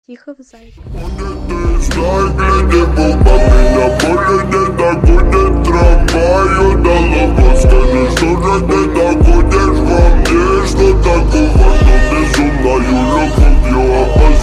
Тихо в зайке. Глядя в оба меня более не догонит трамваю голова. Скажи, что же ты находишь во мне, что такого, но безумною любовью